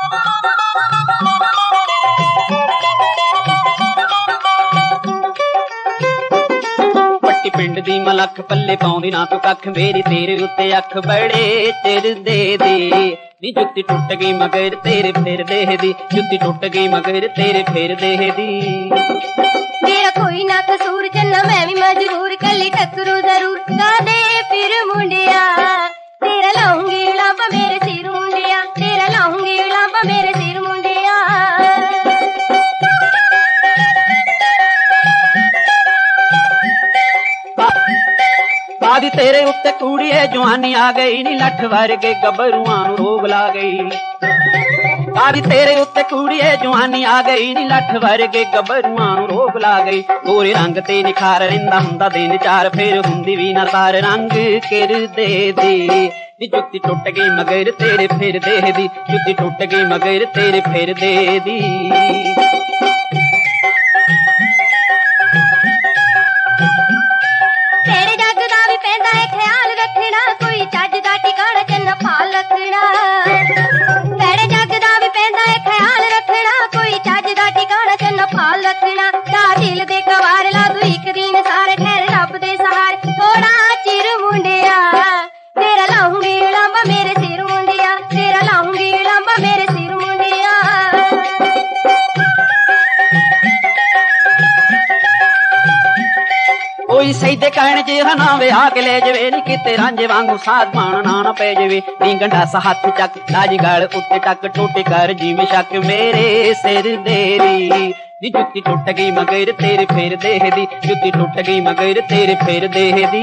पट्टी पिंड दी मलख पल्ले पाउंदी ना तू कख मेरी तेरे उत्ते अख बड़े चिर दे दी नी जुत्ती टुट गई मगर तेरे फिर दे दी जुत्ती टुट गई मगर तेरे फिर दे दी मेरा कोई ना कसूर चन्ना मैं भी मजबूर कली टकरू जरूर गा दे फिर मुंडिया तेरा लाऊंगी लांबा मेरे सिर मुंडिया तेरा लाऊंगी लांबा मेरे सिर मुंडिया बादी तेरे उत्ते कूड़ी है जवानी आ गई नी लठ वर्गे गबरुआं नूं रोग ला गई बादी तेरे उत्ते कूड़ी है जवानी आ गई नी लठ वर्गे गबरुआं नूं रोग ला गई गोरे रंग ते निखार रहिंदा हुंदा दिन चार फिर हुंदी भी ना तार रंग किर दे दी नी जुत्ती टुट गई मगर तेरे फिर दे दी जुत्ती टुट गई मगर तेरे फिर दे दी तेरे जग दा भी पैंदा है ख्याल रखना कोई चज दा ठिकाना चन्ना पाल रखना तेरे जग दा भी पैंदा है ख्याल रखना कोई चज दा ठिकाना चन्ना पाल रखना ता दिल दे कवार ला तू एक दिन सारे ठहर रब दे सहारे थोड़ा चिर मुंडिया तेरा लाऊंगी लांबा मेरे सिर मुंडिया तेरा लाऊंगी लांबा मेरे सिर मुंडिया कोई सईदे कहण जे हना विहा के ले जवे नी किते रांझे वांगू साध पाण ना पे जवे नी गंढासा हाथ चक लाजी गल उत्ते टक टोटे कर जीवे शक मेरे सिर देरी नी जुत्ती टुट गई मगर तेरे फिर दे दी जुत्ती टुट गई मगर तेरे फिर दे दी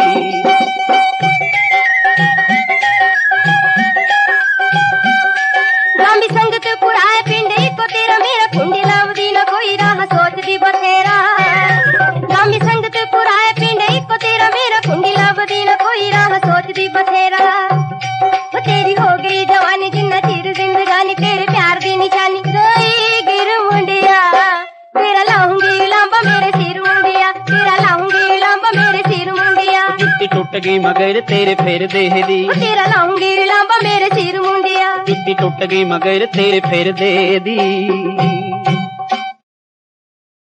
गांधी संगत पुराए पिंड को तेरा मेरा कुंडी लावदी न कोई राह सोचदी बथेरा गांधी संगत पुराए पिंड को तेरा मेरा कुंडी लावदी न कोई राह सोचदी बथेरा वो तेरी हो गई जवानी जिन्ना चिर जिंदगानी तेरे प्यार दी निशानी रोई गिर मुंडिया तेरा लाऊंगी लांबा मेरे सिर मुंडिया तेरा लाऊंगी लांबा मेरे सिर मुंडिया जुत्ती टुट गई मगर तेरे फिर दे दी तेरा लाऊंगी लांबा मेरे सिर मुंडिया जुत्ती टुट गई मगर तेरे फिर दे दी